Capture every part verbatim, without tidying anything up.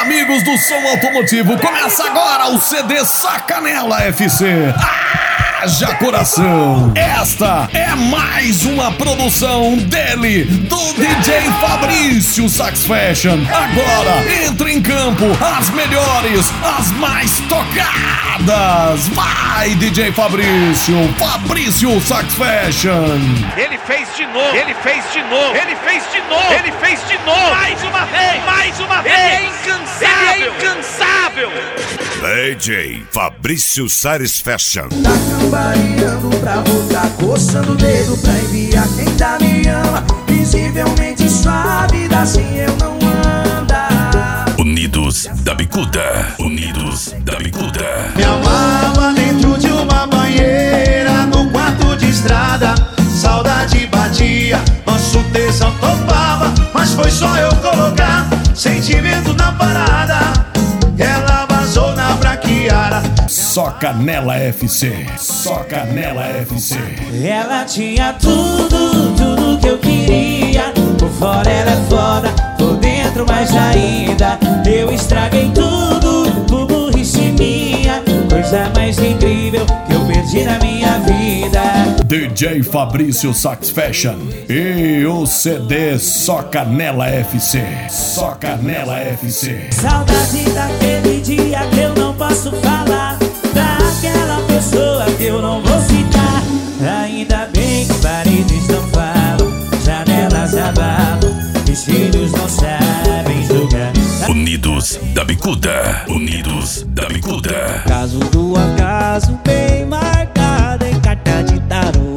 amigos do som automotivo, começa agora o C D Sacanela F C. Haja coração! Esta é mais uma produção dele, do D J Fabrício Sax Fashion. Agora entra em campo as melhores, as mais tocadas. Vai, D J Fabrício, Fabrício Sax Fashion. Ele fez de novo, ele fez de novo, ele fez de novo, ele fez de novo. Mais uma vez, mais uma vez. Ele é incansável, ele é incansável. D J Fabrício Sax Fashion. Tá cambaleando pra voltar, coçando o dedo pra enviar quem tá me ama. Visivelmente sua vida assim eu não anda. Unidos da Bicuda, Unidos da Bicuda. Me amava dentro de uma banheira, no quarto de estrada. Saudade batia, nosso tesão topava. Mas foi só eu colocar sentimento na parada. Ela vazou na braquiara. Soca nela F C, soca nela F C. Ela tinha tudo, tudo que eu queria. Por fora ela é foda, por dentro mais ainda. Eu estraguei tudo, por burrice minha. Coisa mais incrível que eu perdi na minha vida. D J Fabrício Sax Fashion e o C D Soca nela F C, soca nela F C. Saudade daquele dia que eu não posso falar, daquela pessoa que eu não vou citar. Ainda bem que paredes não falam, janelas abalam, vestidos não sabem julgar. Unidos da Bicuda, Unidos da Bicuda. Caso do acaso bem marcado em carta de tarô.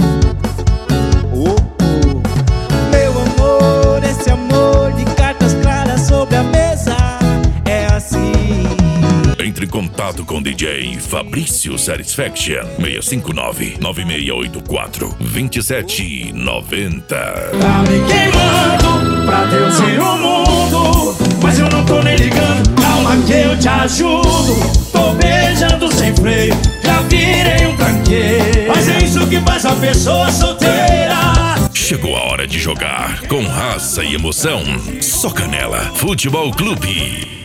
Oh, oh. Meu amor, esse amor de cartas claras sobre a mesa é assim. Entre em contato com D J Fabrício Satisfaction. seis cinco nove, nove seis oito quatro, dois sete nove zero. Tá me queimando pra Deus e o mundo, mas eu não tô nem ligando. Calma que eu te ajudo. Tô beijando sem freio, já virei um tranqueiro. Mas é isso que faz a pessoa solteira. Chegou a hora de jogar com raça e emoção. Soca nela Futebol Clube.